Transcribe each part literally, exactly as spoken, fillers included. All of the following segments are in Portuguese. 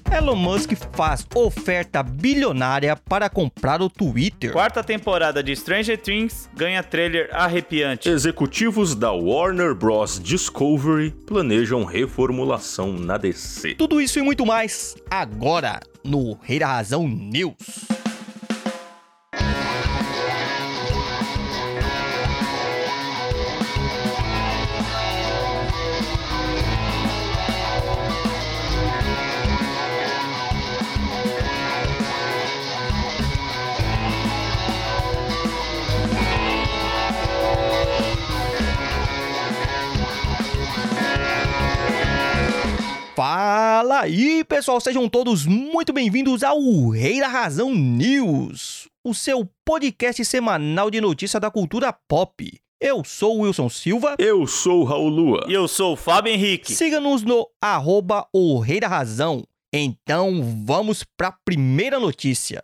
Elon Musk faz oferta bilionária para comprar o Twitter. Quarta temporada de Stranger Things ganha trailer arrepiante. Executivos da Warner Bros. Discovery planejam reformulação na D C. Tudo isso e muito mais agora no Rei da Razão News. Fala aí, pessoal, sejam todos muito bem-vindos ao Rei da Razão News, o seu podcast semanal de notícia da cultura pop. Eu sou o Wilson Silva. Eu sou o Raul Lua. E eu sou o Fábio Henrique. Siga-nos no arroba o Rei da Razão. Então vamos para a primeira notícia.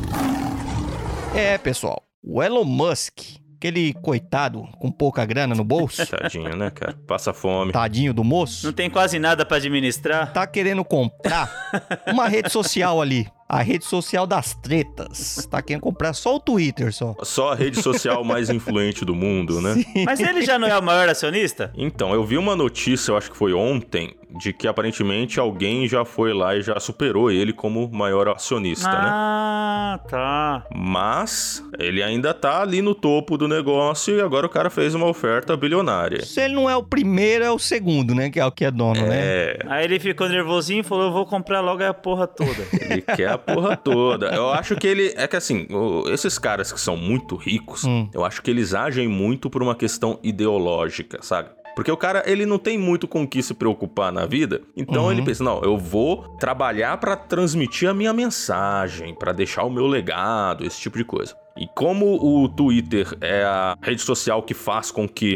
É, pessoal, o Elon Musk, aquele coitado com pouca grana no bolso. Tadinho, né, cara? Passa fome. Tadinho do moço. Não tem quase nada pra administrar. Tá querendo comprar uma rede social ali. A rede social das tretas. Tá querendo comprar só o Twitter, só. Só a rede social mais influente do mundo, né? Sim. Mas ele já não é o maior acionista? Então, eu vi uma notícia, eu acho que foi ontem, de que aparentemente alguém já foi lá e já superou ele como maior acionista, ah, né? Ah, tá. Mas ele ainda tá ali no topo do negócio e agora o cara fez uma oferta bilionária. Se ele não é o primeiro, é o segundo, né? Que é o que é dono, É. né? Aí ele ficou nervosinho e falou, eu vou comprar logo a porra toda. Ele quer a porra toda. Eu acho que ele... É que assim, o- esses caras que são muito ricos, Hum. eu acho que eles agem muito por uma questão ideológica, sabe? Porque o cara, ele não tem muito com o que se preocupar na vida. Então Uhum. ele pensa, não, eu vou trabalhar pra transmitir a minha mensagem, pra deixar o meu legado, esse tipo de coisa. E como o Twitter é a rede social que faz com que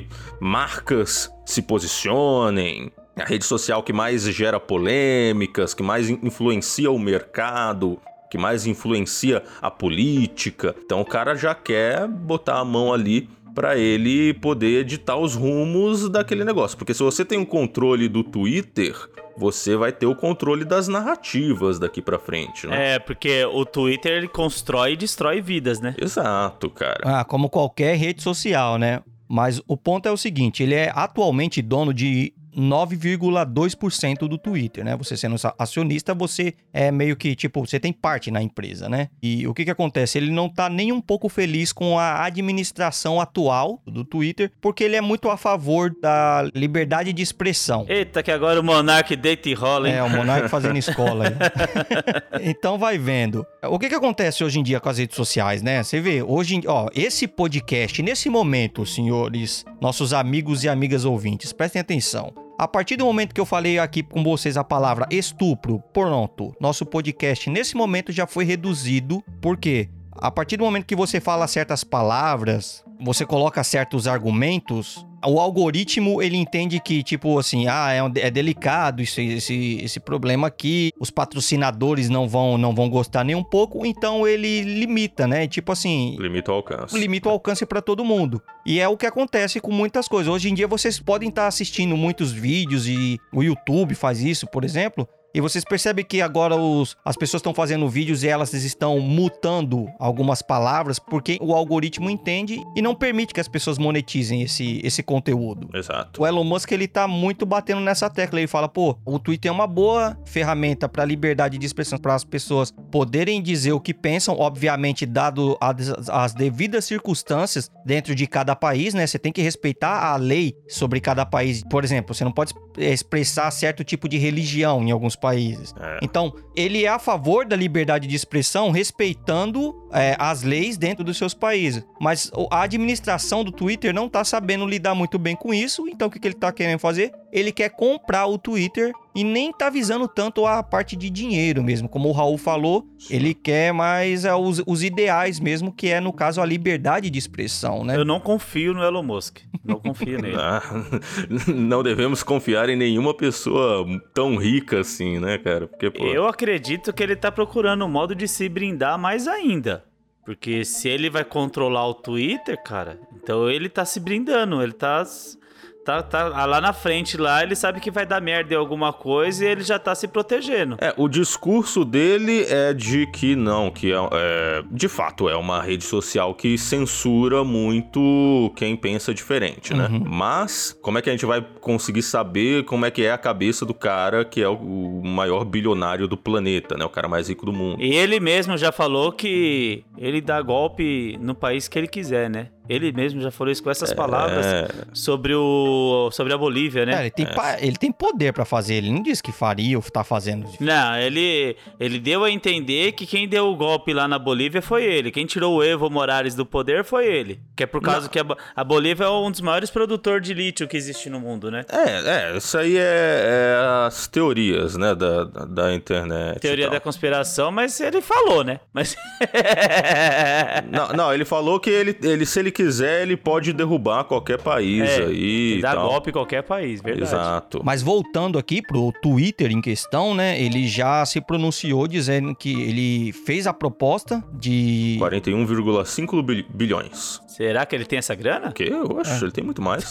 marcas se posicionem, a rede social que mais gera polêmicas, que mais in- influencia o mercado, que mais influencia a política. Então o cara já quer botar a mão ali para ele poder editar os rumos daquele negócio. Porque se você tem o controle do Twitter, você vai ter o controle das narrativas daqui pra frente, né? É, porque o Twitter ele constrói e destrói vidas, né? Exato, cara. Ah, como qualquer rede social, né? Mas o ponto é o seguinte, ele é atualmente dono de nove vírgula dois por cento do Twitter, né? Você sendo acionista, você é meio que, tipo, você tem parte na empresa, né? E o que que acontece? Ele não tá nem um pouco feliz com a administração atual do Twitter, porque ele é muito a favor da liberdade de expressão. Eita, que agora o Monark deita e rola, hein? É, o Monark fazendo escola aí. Então vai vendo. O que que acontece hoje em dia com as redes sociais, né? Você vê, hoje em ó, esse podcast, nesse momento, senhores, nossos amigos e amigas ouvintes, prestem atenção. A partir do momento que eu falei aqui com vocês a palavra estupro, pronto, nosso podcast nesse momento já foi reduzido. Por quê? A partir do momento que você fala certas palavras, você coloca certos argumentos, o algoritmo, ele entende que, tipo assim, ah, é, um- é delicado esse, esse, esse problema aqui, os patrocinadores não vão, não vão gostar nem um pouco, então ele limita, né? Tipo assim, Limita o alcance. limita o alcance para todo mundo. E é o que acontece com muitas coisas. Hoje em dia vocês podem estar assistindo muitos vídeos e o YouTube faz isso, por exemplo. E vocês percebem que agora os, as pessoas estão fazendo vídeos e elas estão mutando algumas palavras porque o algoritmo entende e não permite que as pessoas monetizem esse, esse conteúdo. Exato. O Elon Musk, ele tá muito batendo nessa tecla. Ele fala, pô, o Twitter é uma boa ferramenta para liberdade de expressão, para as pessoas poderem dizer o que pensam, obviamente, dado as, as devidas circunstâncias dentro de cada país, né? Você tem que respeitar a lei sobre cada país. Por exemplo, você não pode expressar certo tipo de religião em alguns países. É. Então, ele é a favor da liberdade de expressão, respeitando é, as leis dentro dos seus países. Mas o- a administração do Twitter não tá sabendo lidar muito bem com isso. Então, o que, que ele tá querendo fazer? Ele quer comprar o Twitter e nem tá visando tanto a parte de dinheiro mesmo. Como o Raul falou, ele quer mais é, os, os ideais mesmo, que é, no caso, a liberdade de expressão, né? Eu não confio no Elon Musk. Não confio nele. Ah, não devemos confiar em nenhuma pessoa tão rica assim, né, cara? Porque, pô, Eu acredito que ele tá procurando um modo de se brindar mais ainda. Porque se ele vai controlar o Twitter, cara, então ele tá se brindando, ele tá, tá, tá lá na frente, lá, ele sabe que vai dar merda em alguma coisa e ele já tá se protegendo. É, o discurso dele é de que não, que é, é, de fato é uma rede social que censura muito quem pensa diferente, né? Uhum. Mas, como é que a gente vai conseguir saber como é que é a cabeça do cara que é o maior bilionário do planeta, né? O cara mais rico do mundo. E ele mesmo já falou que ele dá golpe no país que ele quiser, né? Ele mesmo já falou isso com essas palavras É. sobre, o, sobre a Bolívia, né? É, ele, tem pa- ele tem poder pra fazer, ele não disse que faria ou tá fazendo. Não, ele, ele deu a entender que quem deu o golpe lá na Bolívia foi ele. Quem tirou o Evo Morales do poder foi ele. Que é por causa Não. que a, Bo- a Bolívia é um dos maiores produtores de lítio que existe no mundo, né? É, é, isso aí é, é as teorias, né, da, da, da internet. e Teoria tal. da conspiração, mas ele falou, né? Mas... Não, não, ele falou que ele, ele, se ele quiser, ele pode derrubar qualquer país É, aí. e dá e tal. golpe em qualquer país, verdade. Exato. Mas voltando aqui pro Twitter em questão, né? Ele já se pronunciou dizendo que ele fez a proposta de... quarenta e um vírgula cinco bil- bilhões. Será que ele tem essa grana? O quê? Oxe, ele tem muito mais.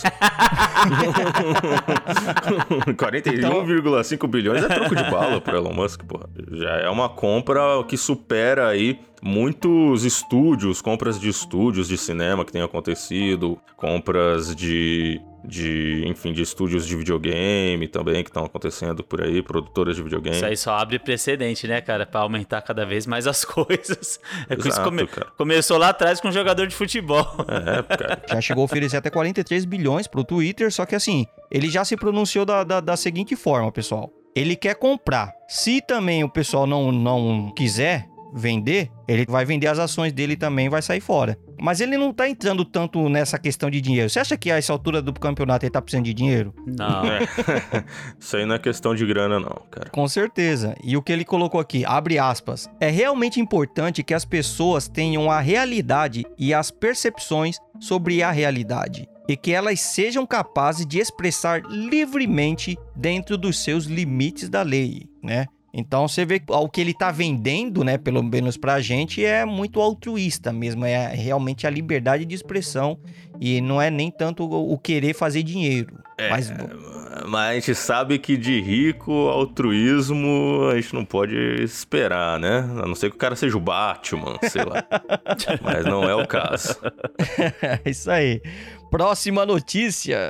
Então- quarenta e um vírgula cinco bilhões é troco de bala pro Elon Musk, porra. Já é uma compra que supera aí muitos estúdios, compras de estúdios de cinema que tem acontecido, compras de, de enfim, de estúdios de videogame também que estão acontecendo por aí, produtoras de videogame. Isso aí só abre precedente, né, cara? Pra aumentar cada vez mais as coisas. É que isso Exato, come- cara. começou lá atrás com um jogador de futebol. É, cara. Já chegou a oferecer até quarenta e três bilhões pro Twitter, só que assim, ele já se pronunciou da, da, da seguinte forma, pessoal. Ele quer comprar. Se também o pessoal não, não quiser vender, ele vai vender as ações dele também e vai sair fora. Mas ele não tá entrando tanto nessa questão de dinheiro. Você acha que a essa altura do campeonato ele tá precisando de dinheiro? Não. É. Isso aí não é questão de grana, não, cara. Com certeza. E o que ele colocou aqui, abre aspas, é realmente importante que as pessoas tenham a realidade e as percepções sobre a realidade. E que elas sejam capazes de expressar livremente dentro dos seus limites da lei, né? Então você vê que o que ele tá vendendo, né, pelo menos pra gente, é muito altruísta mesmo, é realmente a liberdade de expressão e não é nem tanto o querer fazer dinheiro. É, Mas mas a gente sabe que de rico, altruísmo, a gente não pode esperar, né? A não ser que o cara seja o Batman, sei lá. Mas não é o caso. é isso aí. Próxima notícia.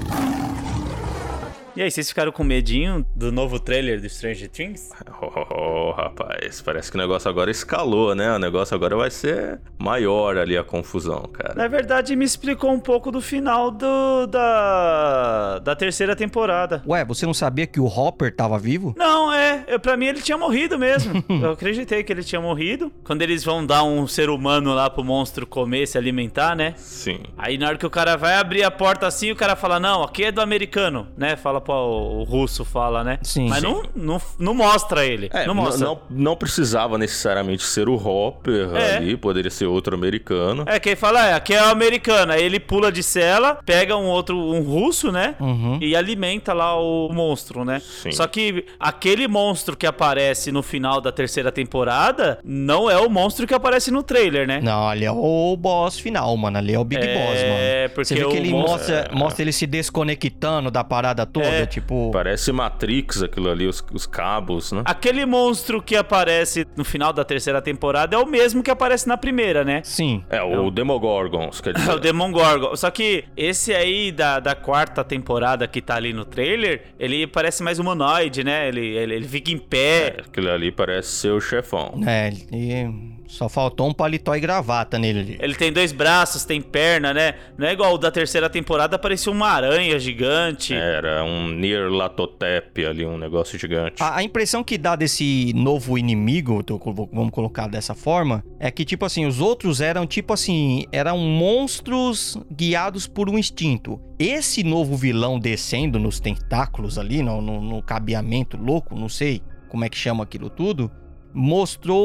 E aí, vocês ficaram com medinho do novo trailer do Stranger Things? Oh, oh, oh, rapaz, parece que o negócio agora escalou, né? O negócio agora vai ser maior ali a confusão, cara. Na verdade, me explicou um pouco do final do, da, da terceira temporada. Ué, você não sabia que o Hopper tava vivo? Não, é. Eu, pra mim, ele tinha morrido mesmo. Eu acreditei que ele tinha morrido. Quando eles vão dar um ser humano lá pro monstro comer, se alimentar, né? Sim. Aí, na hora que o cara vai abrir a porta assim, o cara fala, não, aqui é do americano, né? Fala o, o russo fala, né? Sim. Mas Sim. Não, não, não mostra ele. É, não não, mostra. não, não precisava necessariamente ser o Hopper É. ali, poderia ser outro americano. É, quem fala, é, aqui é o americano. Aí ele pula de cela, pega um outro, um russo, né? Uhum. E alimenta lá o monstro, né? Sim. Só que aquele monstro que aparece no final da terceira temporada não é o monstro que aparece no trailer, né? Não, ali é o boss final, mano. Ali é o Big É, Boss, mano. porque Você vê o que ele monstro- mostra, mostra ele se desconectando da parada toda, É. tipo... Parece Matrix aquilo ali, os, os cabos, né? Aquele monstro que aparece no final da terceira temporada é o mesmo que aparece na primeira, né? Sim. É, o Demogorgons, quer É o dizer. Demon Gorgon. Só que esse aí da, da quarta temporada que tá ali no trailer, ele parece mais humanoide, né? Ele, ele, ele fica em pé. Aquilo ali parece ser o chefão. É, ele... Só faltou um paletó e gravata nele ali. Ele tem dois braços, tem perna, né? Não é igual o da terceira temporada, parecia uma aranha gigante. Era um Nyarlathotep ali, um negócio gigante. A, a impressão que dá desse novo inimigo, tô- vamos colocar dessa forma, é que, tipo assim, os outros eram, tipo assim, eram monstros guiados por um instinto. Esse novo vilão descendo nos tentáculos ali, no, no, no cabeamento louco, não sei como é que chama aquilo tudo, mostrou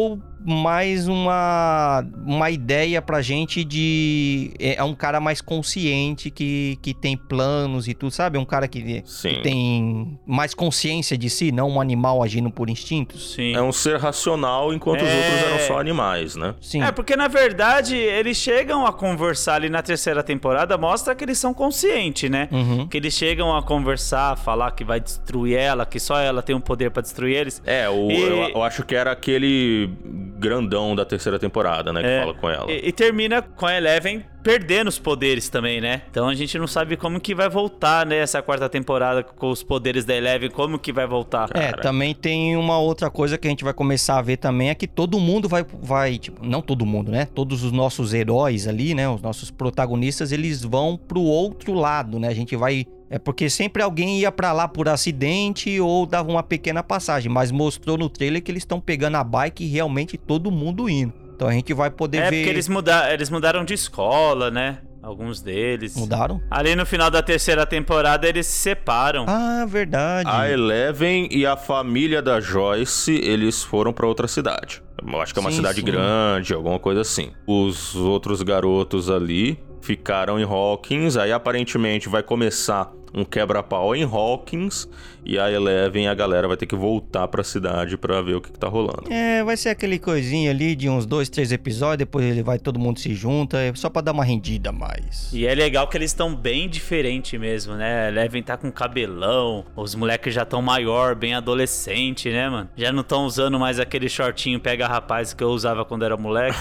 mais uma, uma ideia pra gente de... É um cara mais consciente, que, que tem planos e tudo, sabe? É um cara que, que tem mais consciência de si, não um animal agindo por instintos. Sim. É um ser racional, enquanto é... os outros eram só animais, né? Sim. É, porque na verdade eles chegam a conversar ali na terceira temporada, mostra que eles são conscientes, né? Uhum. Que eles chegam a conversar, falar que vai destruir ela, que só ela tem o poder pra destruir eles. É, o, e... eu, eu acho que era aquele grandão da terceira temporada, né? Que é, fala com ela. E, e termina com a Eleven perdendo os poderes também, né? Então a gente não sabe como que vai voltar, né? Essa quarta temporada com os poderes da Eleven, como que vai voltar. É, cara. também tem uma outra coisa que a gente vai começar a ver também, é que todo mundo vai, vai, tipo, não todo mundo, né? Todos os nossos heróis ali, né? Os nossos protagonistas, eles vão pro outro lado, né? A gente vai... É porque sempre alguém ia pra lá por acidente ou dava uma pequena passagem, mas mostrou no trailer que eles estão pegando a bike e realmente todo mundo indo. Então a gente vai poder é, ver... É, porque eles, muda... eles mudaram de escola, né? Alguns deles. Mudaram? Ali no final da terceira temporada eles se separam. Ah, verdade. A Eleven e a família da Joyce, eles foram pra outra cidade. Eu acho que é uma sim, cidade sim. grande, alguma coisa assim. Os outros garotos ali ficaram em Hawkins, aí aparentemente vai começar um quebra-pau em Hawkins, e a Eleven e a galera vai ter que voltar pra cidade pra ver o que, que tá rolando. É, vai ser aquele coisinha ali de uns dois, três episódios, depois ele vai, todo mundo se junta, é só pra dar uma rendida a mais. E é legal que eles estão bem diferentes mesmo, né? A Eleven tá com cabelão, os moleques já estão maior, bem adolescente, né, mano? Já não estão usando mais aquele shortinho pega rapaz que eu usava quando era moleque.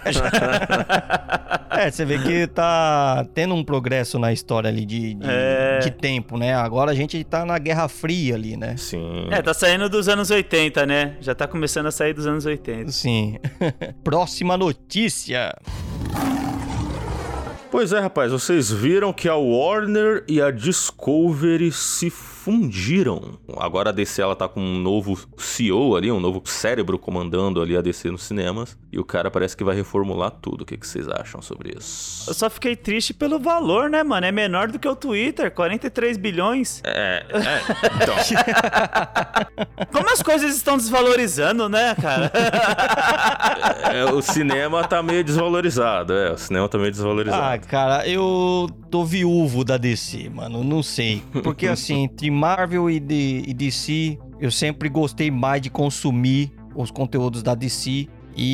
É, você vê que tá tendo um progresso na história ali de, de, É. de tempo, né? Agora a gente tá na Guerra Fria ali, né? Sim. É, tá saindo dos anos oitenta, né? Já tá começando a sair dos anos oitenta. Sim. Próxima notícia. Pois é, rapaz, vocês viram que a Warner e a Discovery se fundiram. Agora a D C, ela tá com um novo C E O ali, um novo cérebro comandando ali a D C nos cinemas. E o cara parece que vai reformular tudo. O que, que vocês acham sobre isso? Eu só fiquei triste pelo valor, né, mano? É menor do que o Twitter, quarenta e três bilhões. É, é, então... Como as coisas estão desvalorizando, né, cara? é, o cinema tá meio desvalorizado, é, o cinema tá meio desvalorizado. Ah, cara, eu tô viúvo da D C, mano, não sei. Porque assim, entre Marvel e, de, e D C, eu sempre gostei mais de consumir os conteúdos da D C.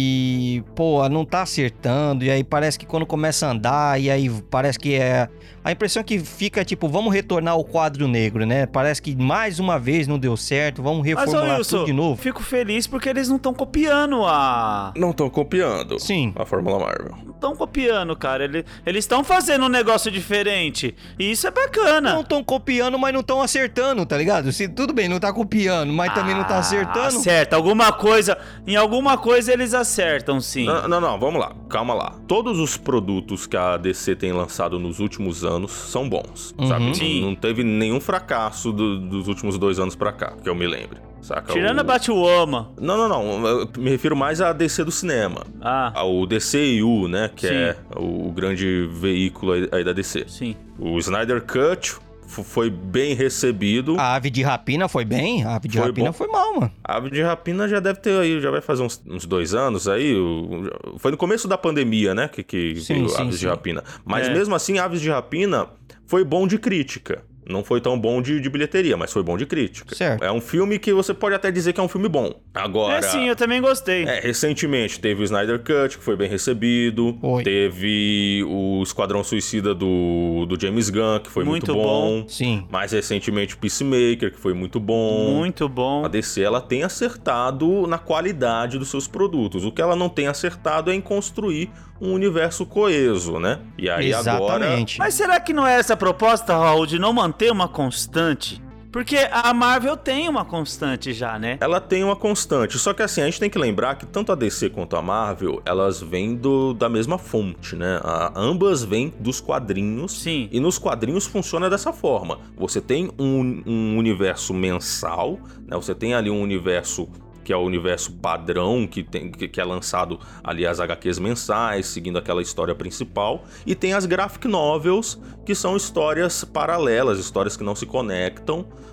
E, pô, não tá acertando. E aí parece que quando começa a andar, e aí parece que é... A impressão que fica, tipo, vamos retornar ao quadro negro, né? Parece que mais uma vez não deu certo, vamos reformular Mas, ô, Wilson, tudo de novo. Fico feliz porque eles não estão copiando a... Não estão copiando Sim. a Fórmula Marvel. Não estão copiando, cara. Eles estão fazendo um negócio diferente. E isso é bacana. Não estão copiando, mas não estão acertando, tá ligado? Se, tudo bem, não tá copiando, mas também não tá acertando. Acerta. Alguma coisa... Em alguma coisa eles acertam, sim. Não, não, não, vamos lá, calma lá. Todos os produtos que a D C tem lançado nos últimos anos são bons, Uhum. sabe? Sim. Não, não teve nenhum fracasso do- dos últimos dois anos pra cá, que eu me lembre, saca? Tirando o... a Batwoman. Não, não, não, eu me refiro mais à D C do cinema. Ah, Ao D C E U, né, que Sim. é o grande veículo aí- aí da D C. sim. O Snyder Cut f- foi bem recebido. A Ave de Rapina foi bem? A Ave de Foi Rapina bom. foi mal, mano. A Ave de Rapina já deve ter aí, já vai fazer uns, uns dois anos aí. o- foi no começo da pandemia, né? Que, que Sim, veio sim, Aves sim. de Rapina. Mas É. mesmo assim, Aves de Rapina foi bom de crítica. Não foi tão bom de, de bilheteria, mas foi bom de crítica. Certo. É um filme que você pode até dizer que é um filme bom. Agora. É sim, eu também gostei. É, recentemente teve o Snyder Cut, que foi bem recebido. Foi. Teve o Esquadrão Suicida do, do James Gunn, que foi muito, Muito bom. Sim. Mais recentemente o Peacemaker, que foi muito bom. Muito bom. A D C, ela tem acertado na qualidade dos seus produtos. O que ela não tem acertado é em construir um universo coeso, né? E aí agora... Exatamente. Mas será que não é essa a proposta, Raul, de não manter uma constante? Porque a Marvel tem uma constante já, né? Ela tem uma constante, só que assim, a gente tem que lembrar que tanto a D C quanto a Marvel, elas vêm do, da mesma fonte, né? A, ambas vêm dos quadrinhos. Sim. E nos quadrinhos funciona dessa forma. Você tem um, um universo mensal, né? Você tem ali um universo que é o universo padrão, que, tem, que, que é lançado ali as H Qs mensais, seguindo aquela história principal, e tem as graphic novels, que são histórias paralelas, histórias que não se conectam,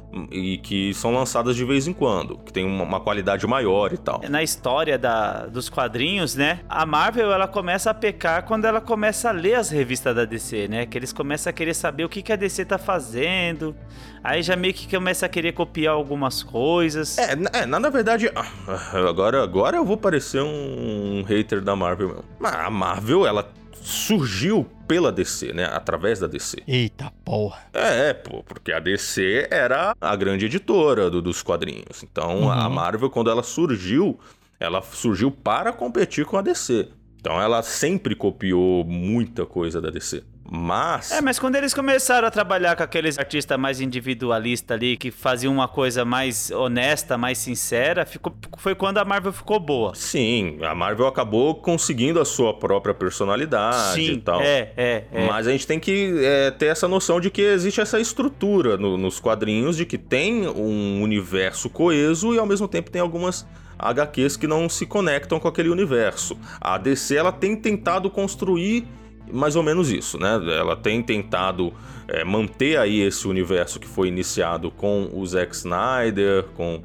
e que são lançadas de vez em quando, que tem uma, uma qualidade maior e tal. Na história da, dos quadrinhos, né, a Marvel, ela começa a pecar quando ela começa a ler as revistas da D C, né, que eles começam a querer saber o que, que a D C tá fazendo, aí já meio que começa a querer copiar algumas coisas. É, é na, na verdade, agora, agora eu vou parecer um, um hater da Marvel mesmo. A Marvel, ela surgiu pela D C, né? Através da D C. Eita porra. É, pô, porque a D C era a grande editora do, dos quadrinhos. Então, uhum. a Marvel, quando ela surgiu, ela surgiu para competir com a D C. Então, ela sempre copiou muita coisa da D C. Mas... É, mas quando eles começaram a trabalhar com aqueles artistas mais individualistas ali, que faziam uma coisa mais honesta, mais sincera, ficou, foi quando a Marvel ficou boa. Sim, a Marvel acabou conseguindo a sua própria personalidade Sim, e tal. é, é, é. Mas a gente tem que é, ter essa noção de que existe essa estrutura no, nos quadrinhos, de que tem um universo coeso e ao mesmo tempo tem algumas agá quês que não se conectam com aquele universo. A D C, ela tem tentado construir mais ou menos isso, né? Ela tem tentado é, manter aí esse universo que foi iniciado com o Zack Snyder, com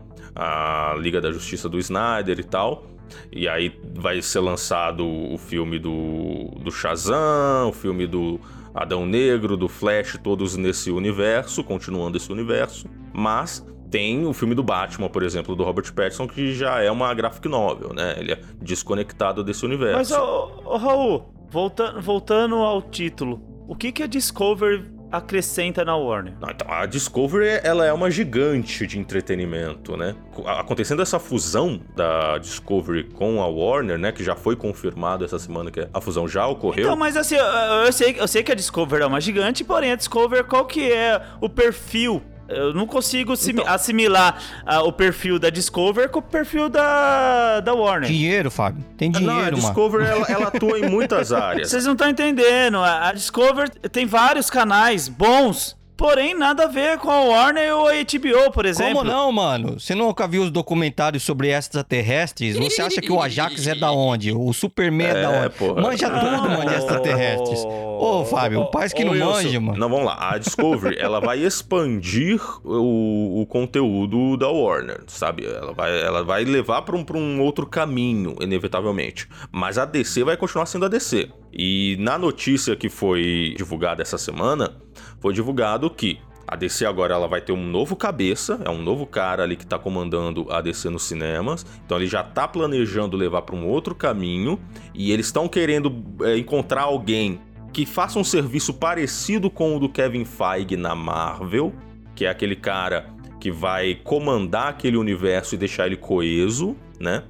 a Liga da Justiça do Snyder e tal. E aí vai ser lançado o filme do, do Shazam, o filme do Adão Negro, do Flash, todos nesse universo, continuando esse universo. Mas tem o filme do Batman, por exemplo, do Robert Pattinson, que já é uma graphic novel, né? Ele é desconectado desse universo. Mas, ô, ô Raul... Voltando, voltando ao título, o que, que a Discovery acrescenta na Warner? Não, então, a Discovery, ela é uma gigante de entretenimento, né? Acontecendo essa fusão da Discovery com a Warner, né? Que já foi confirmado essa semana que a fusão já ocorreu. Então, mas assim, eu, eu, sei, eu sei que a Discovery é uma gigante, porém a Discovery, qual que é o perfil? Eu não consigo então, assimilar uh, o perfil da Discovery com o perfil da, da Warner. Dinheiro, Fábio. Tem dinheiro, não, a Discovery, ela, ela atua em muitas áreas. Vocês não estão entendendo. A Discovery tem vários canais bons, porém nada a ver com a Warner ou a H B O, por exemplo. Como não, mano? Você nunca viu os documentários sobre extraterrestres? Você acha que o Ajax é da onde? O Superman é, é da onde? Porra. Manja tudo, mano, de extraterrestres. Ô, Fábio, parece que não manja, mano. Não, vamos lá. A Discovery, ela vai expandir o, o conteúdo da Warner, sabe? Ela vai, ela vai levar para um, pra um outro caminho, inevitavelmente. Mas a D C vai continuar sendo a D C. E na notícia que foi divulgada essa semana, foi divulgado que a D C agora ela vai ter um novo cabeça, é um novo cara ali que tá comandando a D C nos cinemas, então ele já tá planejando levar para um outro caminho, e eles estão querendo é, encontrar alguém que faça um serviço parecido com o do Kevin Feige na Marvel, que é aquele cara que vai comandar aquele universo e deixar ele coeso, né?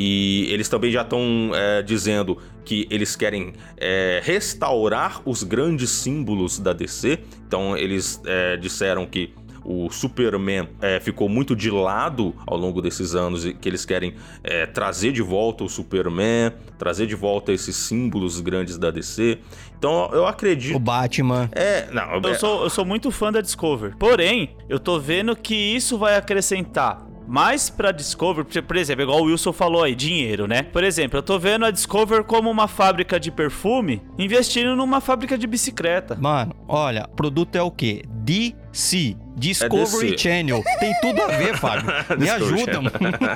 E eles também já estão é, dizendo que eles querem é, restaurar os grandes símbolos da D C. Então eles é, disseram que o Superman é, ficou muito de lado ao longo desses anos e que eles querem é, trazer de volta o Superman, trazer de volta esses símbolos grandes da D C. Então eu acredito... O Batman. É, não... Eu, é... sou, eu sou muito fã da Discovery. Porém, eu tô vendo que isso vai acrescentar mais pra Discovery, por exemplo, igual o Wilson falou aí, dinheiro, né? Por exemplo, eu tô vendo a Discovery como uma fábrica de perfume investindo numa fábrica de bicicleta. Mano, olha, produto é o quê? D C. Discovery é Channel. Tem tudo a ver, Fábio. Me ajuda, mano.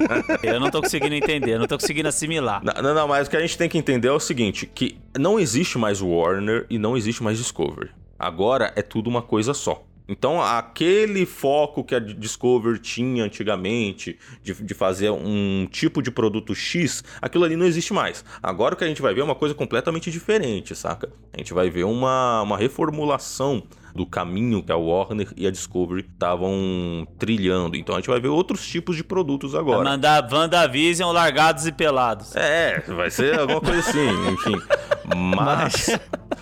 Eu não tô conseguindo entender, eu não tô conseguindo assimilar. Não, não, não, mas o que a gente tem que entender é o seguinte, que não existe mais Warner e não existe mais Discovery. Agora é tudo uma coisa só. Então, aquele foco que a Discovery tinha antigamente de, de fazer um tipo de produto X, aquilo ali não existe mais. Agora o que a gente vai ver é uma coisa completamente diferente, saca? A gente vai ver uma, uma reformulação do caminho que a Warner e a Discovery estavam trilhando. Então a gente vai ver outros tipos de produtos agora. Vai mandar WandaVision largados e pelados. É, vai ser alguma coisa assim, enfim. Mas...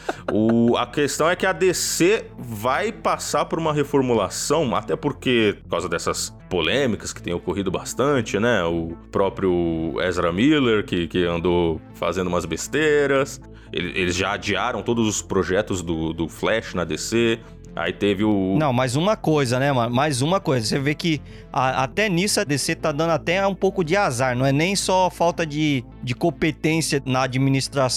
O, a questão é que a D C vai passar por uma reformulação, até porque, por causa dessas polêmicas que tem ocorrido bastante, né? O próprio Ezra Miller, que, que andou fazendo umas besteiras. Eles já adiaram todos os projetos do, do Flash na D C. Aí teve o... Não, mais uma coisa, né, mano? Mais uma coisa. Você vê que a, até nisso a D C tá dando até um pouco de azar. Não é nem só falta de, de competência na administração,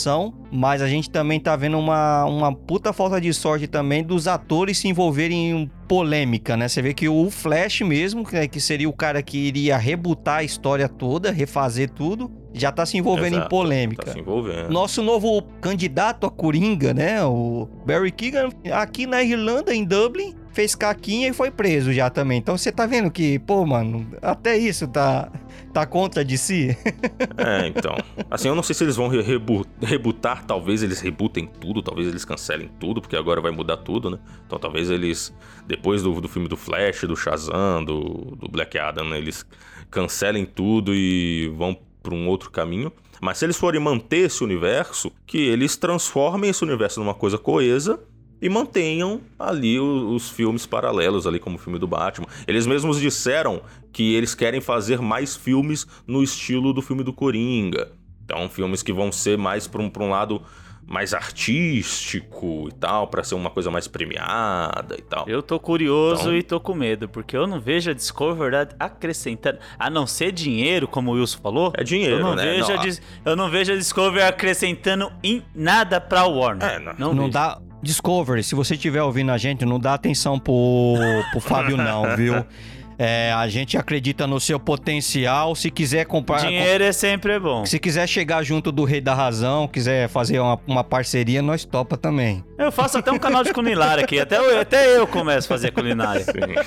mas a gente também tá vendo uma, uma puta falta de sorte também dos atores se envolverem em polêmica, né? Você vê que o Flash mesmo, que seria o cara que iria rebutar a história toda, refazer tudo, já tá se envolvendo Exato, em polêmica. Tá se envolvendo. Nosso novo candidato a Coringa, né? O Barry Keoghan, aqui na Irlanda, em Dublin, fez caquinha e foi preso já também. Então você tá vendo que, pô, mano, até isso tá, tá contra de si. É, então. Assim, eu não sei se eles vão rebu rebutar, talvez eles rebutem tudo, talvez eles cancelem tudo, porque agora vai mudar tudo, né? Então talvez eles, depois do, do filme do Flash, do Shazam, do, do Black Adam, né? Eles cancelem tudo e vão para um outro caminho. Mas se eles forem manter esse universo, que eles transformem esse universo numa coisa coesa e mantenham ali os, os filmes paralelos, ali como o filme do Batman. Eles mesmos disseram que eles querem fazer mais filmes no estilo do filme do Coringa. Então, filmes que vão ser mais para um, para um lado mais artístico e tal, para ser uma coisa mais premiada e tal. Eu tô curioso Então... e tô com medo, porque eu não vejo a Discovery acrescentando, a não ser dinheiro, como o Wilson falou. É dinheiro, eu não né? Vejo não, a, eu não vejo a Discovery acrescentando em nada pra Warner. É, não. Não, Não vejo. dá... Discovery, se você estiver ouvindo a gente, não dá atenção pro, pro Fábio não, viu? É, a gente acredita no seu potencial. Se quiser comprar... Dinheiro é sempre bom. Se quiser chegar junto do Rei da Razão, quiser fazer uma, uma parceria, nós topa também. Eu faço até um canal de culinária aqui. Até eu, até eu começo a fazer culinária.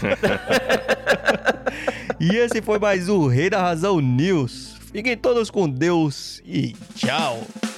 E esse foi mais o Rei da Razão News. Fiquem todos com Deus e tchau.